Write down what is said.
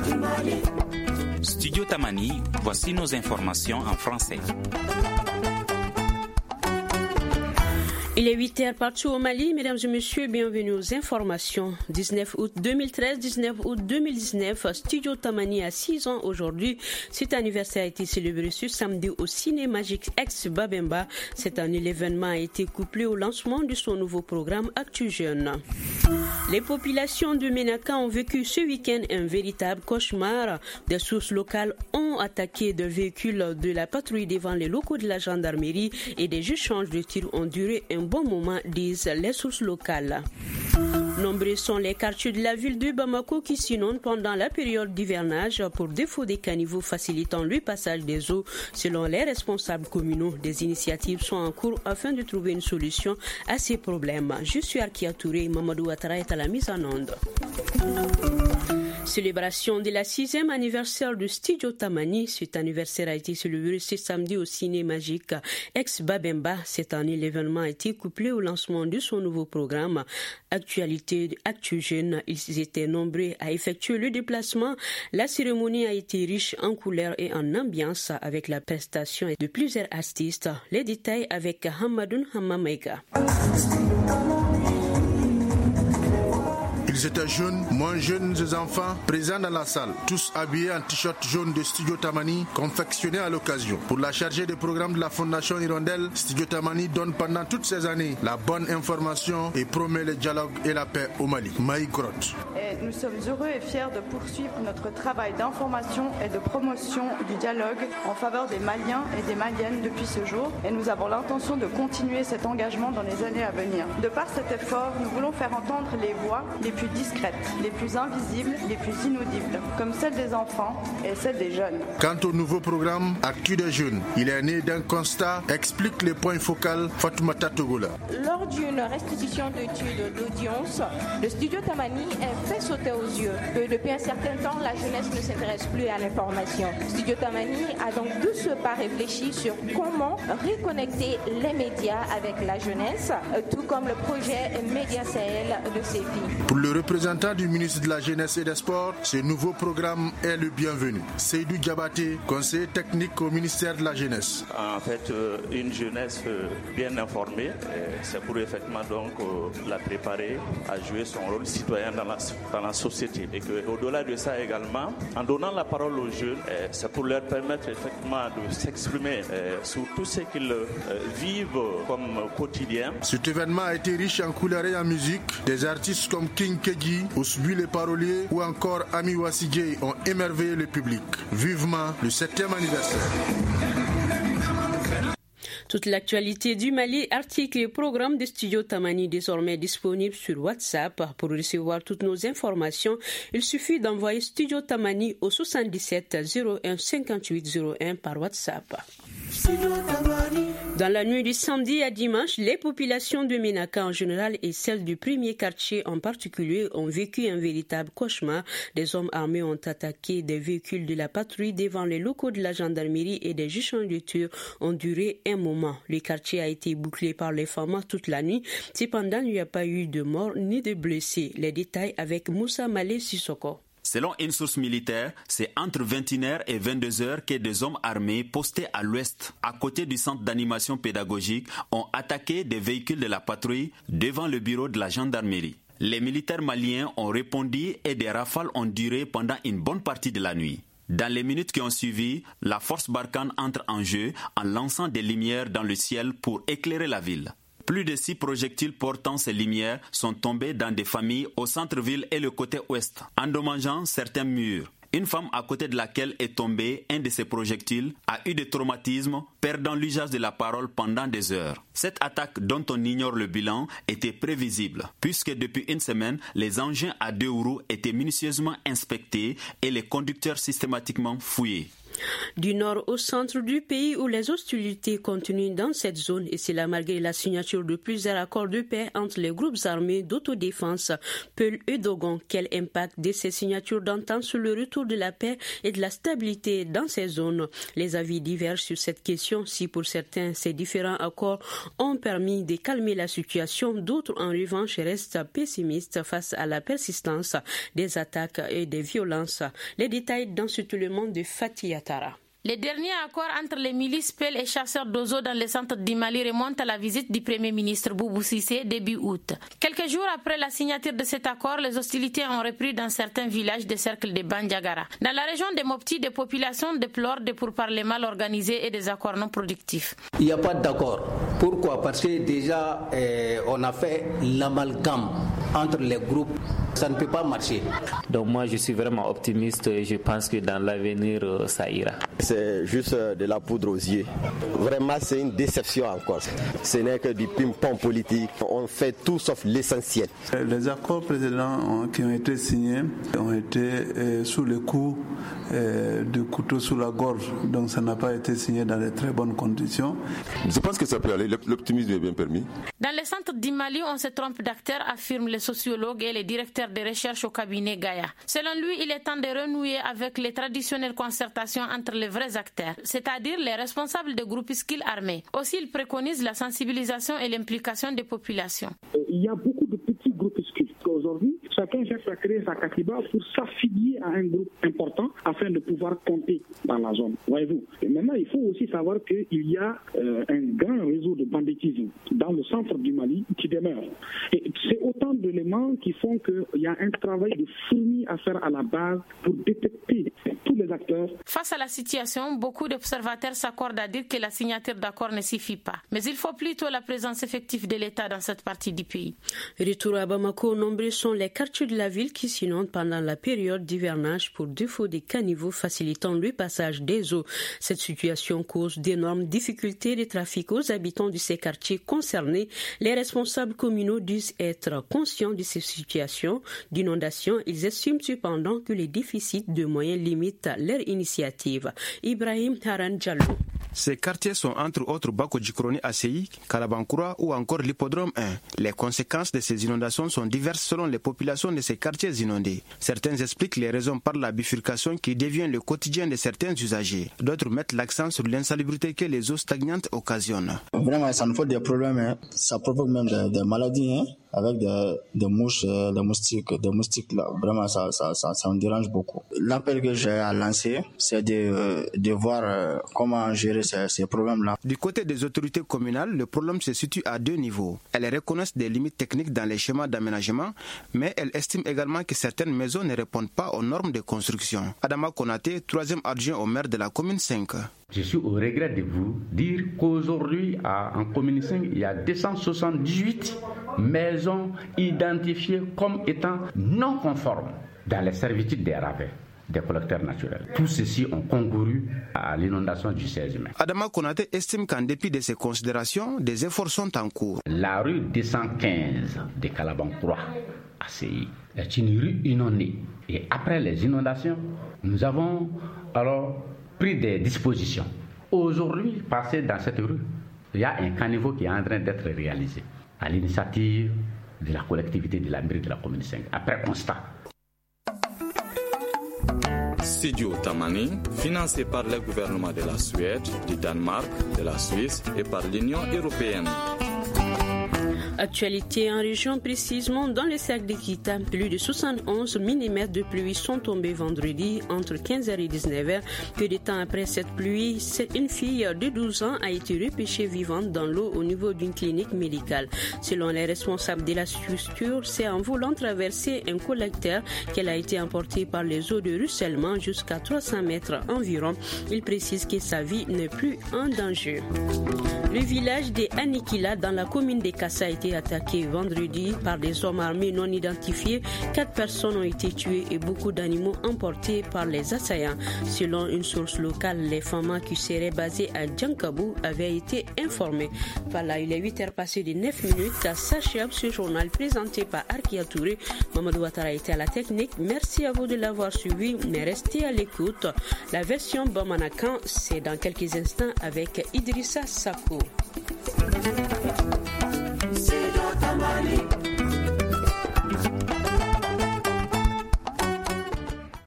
Studio Tamani, voici nos informations en français. Il est 8h partout au Mali. Mesdames et messieurs, bienvenue aux informations. 19 août 2013, 19 août 2019, Studio Tamani a 6 ans aujourd'hui. Cet anniversaire a été célébré ce samedi au Ciné Magique ex Babemba. Cette année, l'événement a été couplé au lancement de son nouveau programme Actu Jeune. Les populations de Ménaka ont vécu ce week-end un véritable cauchemar. Des sources locales ont attaqué des véhicules de la patrouille devant les locaux de la gendarmerie et des échanges de tirs ont duré un bon moment, disent les sources locales. Nombreux sont les quartiers de la ville de Bamako qui s'inondent pendant la période d'hivernage pour défaut des caniveaux facilitant le passage des eaux. Selon les responsables communaux, des initiatives sont en cours afin de trouver une solution à ces problèmes. Je suis Arkia Touré, Mamadou Ouattara est à la mise en onde. Célébration de la 6e anniversaire de Studio Tamani. Cet anniversaire a été célébré ce samedi au Ciné Magique ex Babemba. Cette année, l'événement a été couplé au lancement de son nouveau programme Actualité Actu Jeune. Ils étaient nombreux à effectuer le déplacement. La cérémonie a été riche en couleurs et en ambiance avec la prestation de plusieurs artistes. Les détails avec Hamadoun Hamamega. Ils étaient jeunes, moins jeunes des enfants, présents dans la salle, tous habillés en t-shirt jaune de Studio Tamani, confectionné à l'occasion. Pour la chargée de programme de la Fondation Hirondelle, Studio Tamani donne pendant toutes ces années la bonne information et promet le dialogue et la paix au Mali. Maï Grotte. Nous sommes heureux et fiers de poursuivre notre travail d'information et de promotion du dialogue en faveur des Maliens et des Maliennes depuis ce jour. Et nous avons l'intention de continuer cet engagement dans les années à venir. De par cet effort, nous voulons faire entendre les voix les plus discrètes, les plus invisibles, les plus inaudibles, comme celles des enfants et celles des jeunes. Quant au nouveau programme Actu des jeunes, il est né d'un constat, explique les points focaux Fatoumata Togola. Lors d'une restitution d'études d'audience, le Studio Tamani est fait sauter aux yeux que depuis un certain temps, la jeunesse ne s'intéresse plus à l'information. Studio Tamani a donc de ce pas réfléchi sur comment reconnecter les médias avec la jeunesse, tout comme le projet Média Sahel de CEPI. Pour le représentant du ministre de la Jeunesse et des Sports, ce nouveau programme est le bienvenu. Seydou Diabaté, conseiller technique au ministère de la Jeunesse. En fait, une jeunesse bien informée, c'est pour effectivement donc la préparer à jouer son rôle citoyen dans la société. Et qu'au-delà de ça également, en donnant la parole aux jeunes, c'est pour leur permettre effectivement de s'exprimer sur tout ce qu'ils vivent comme quotidien. Cet événement a été riche en couleurs et en musique. Des artistes comme King Keji, Ousbu les paroliers ou encore Ami Wassigé ont émerveillé le public. Vivement le 7e anniversaire. Toute l'actualité du Mali, articles et programmes de Studio Tamani désormais disponibles sur WhatsApp. Pour recevoir toutes nos informations, il suffit d'envoyer Studio Tamani au 77 01 58 01 par WhatsApp. Dans la nuit du samedi à dimanche, les populations de Ménaka en général et celles du premier quartier en particulier ont vécu un véritable cauchemar. Des hommes armés ont attaqué des véhicules de la patrouille devant les locaux de la gendarmerie et des échanges de tirs ont duré un moment. Le quartier a été bouclé par les femmes toute la nuit. Cependant, il n'y a pas eu de morts ni de blessés. Les détails avec Moussa Malé Sissoko. Selon une source militaire, c'est entre 21h et 22h que des hommes armés postés à l'ouest, à côté du centre d'animation pédagogique, ont attaqué des véhicules de la patrouille devant le bureau de la gendarmerie. Les militaires maliens ont répondu et des rafales ont duré pendant une bonne partie de la nuit. Dans les minutes qui ont suivi, la force Barkhane entre en jeu en lançant des lumières dans le ciel pour éclairer la ville. Plus de 6 projectiles portant ces lumières sont tombés dans des familles au centre-ville et le côté ouest, endommageant certains murs. Une femme à côté de laquelle est tombé un de ces projectiles a eu des traumatismes, perdant l'usage de la parole pendant des heures. Cette attaque dont on ignore le bilan était prévisible, puisque depuis une semaine, les engins à 2 roues étaient minutieusement inspectés et les conducteurs systématiquement fouillés. Du nord au centre du pays où les hostilités continuent dans cette zone et c'est là malgré la signature de plusieurs accords de paix entre les groupes armés d'autodéfense Peul et Dogon. Quel impact de ces signatures d'entente sur le retour de la paix et de la stabilité dans ces zones? Les avis divergent sur cette question. Si pour certains ces différents accords ont permis de calmer la situation, d'autres en revanche restent pessimistes face à la persistance des attaques et des violences. Les détails dans ce tout le monde de Fatih Yatara. Les derniers accords entre les milices Peul et chasseurs d'oiseaux dans le centre du Mali remontent à la visite du Premier ministre Boubou Cissé début août. Quelques jours après la signature de cet accord, les hostilités ont repris dans certains villages des cercles de Bandiagara. Dans la région des Mopti, des populations déplorent des pourparlers mal organisés et des accords non productifs. Il n'y a pas d'accord. Pourquoi? Parce que déjà, on a fait l'amalgame entre les groupes. Ça ne peut pas marcher. Donc moi, je suis vraiment optimiste et je pense que dans l'avenir, ça ira. C'est juste de la poudre aux yeux. Vraiment, c'est une déception encore. Ce n'est que du ping-pong politique. On fait tout sauf l'essentiel. Les accords précédents qui ont été signés ont été sous le coup de couteau sous la gorge. Donc ça n'a pas été signé dans de très bonnes conditions. Je pense que ça peut aller. L'optimisme est bien permis. Dans le centre du Mali, on se trompe d'acteurs, affirment les sociologues et les directeurs de recherche au cabinet Gaïa. Selon lui, il est temps de renouer avec les traditionnelles concertations entre les vrais acteurs, c'est-à-dire les responsables de groupuscules armés. Aussi, il préconise la sensibilisation et l'implication des populations. Il y a beaucoup de petits groupuscules. Aujourd'hui, chacun cherche à créer sa katiba pour s'affilier à un groupe important afin de pouvoir compter dans la zone. Voyez-vous. Et maintenant, il faut aussi savoir qu'il y a un grand réseau de banditisme dans le centre du Mali qui demeure. Et c'est autant d'éléments qui font qu'il y a un travail de fourmi à faire à la base pour détecter tous les acteurs. Face à la situation, beaucoup d'observateurs s'accordent à dire que la signature d'accords ne suffit pas. Mais il faut plutôt la présence effective de l'État dans cette partie du pays. Retour à Bamako, nombreux sont les quartiers de la ville qui s'inondent pendant la période d'hivernage pour défaut des caniveaux facilitant le passage des eaux. Cette situation cause d'énormes difficultés de trafic aux habitants de ces quartiers concernés. Les responsables communaux disent être conscients de ces situations d'inondation. Ils estiment cependant que les déficits de moyens limitent leur initiative. Ibrahim Haran Diallo. Ces quartiers sont entre autres Bako-Djikroni ACI, Kalabankoura ou encore l'Hippodrome 1. Les conséquences de ces inondations sont diverses selon les populations de ces quartiers inondés. Certains expliquent les raisons par la bifurcation qui devient le quotidien de certains usagers. D'autres mettent l'accent sur l'insalubrité que les eaux stagnantes occasionnent. Vraiment, ça nous fait des problèmes. Ça provoque même des maladies. Avec des mouches, des moustiques là, vraiment ça me dérange beaucoup. L'appel que j'ai à lancer, c'est de voir comment gérer ces problèmes-là. Du côté des autorités communales, le problème se situe à deux niveaux. Elles reconnaissent des limites techniques dans les schémas d'aménagement, mais elles estiment également que certaines maisons ne répondent pas aux normes de construction. Adama Konaté, 3e adjoint au maire de la commune 5. Je suis au regret de vous dire qu'aujourd'hui, en commune 5, il y a 278 maisons identifiées comme étant non conformes dans les servitudes des ravins des collecteurs naturels. Tout ceci ont concouru à l'inondation du 16 mai. Adama Konaté estime qu'en dépit de ces considérations, des efforts sont en cours. La rue 215 de Kalabankoura, ACI, est une rue inondée. Et après les inondations, nous avons alors pris des dispositions. Aujourd'hui, passer dans cette rue, il y a un caniveau qui est en train d'être réalisé à l'initiative de la collectivité de la mairie de la commune 5, après constat. Studio Tamani, financé par le gouvernement de la Suède, du Danemark, de la Suisse et par l'Union européenne. Actualité en région, précisément dans le cercle de Kita, plus de 71 mm de pluie sont tombés vendredi entre 15h et 19h. Peu de temps après cette pluie, une fille de 12 ans a été repêchée vivante dans l'eau au niveau d'une clinique médicale. Selon les responsables de la structure, c'est en voulant traverser un collecteur qu'elle a été emportée par les eaux de ruissellement jusqu'à 300 mètres environ. Il précise que sa vie n'est plus en danger. Le village de Anikila dans la commune de Kassa a été été attaqué vendredi par des hommes armés non identifiés. 4 personnes ont été tuées et beaucoup d'animaux emportés par les assaillants. Selon une source locale, les Fama qui seraient basés à Djankabou avaient été informés. Voilà, il est 8h passé de 9 minutes. Ça s'achève ce journal présenté par Arkia Touré. Mamadou Ouattara était à la technique. Merci à vous de l'avoir suivi, mais restez à l'écoute. La version Bamanakan, c'est dans quelques instants avec Idrissa Sako.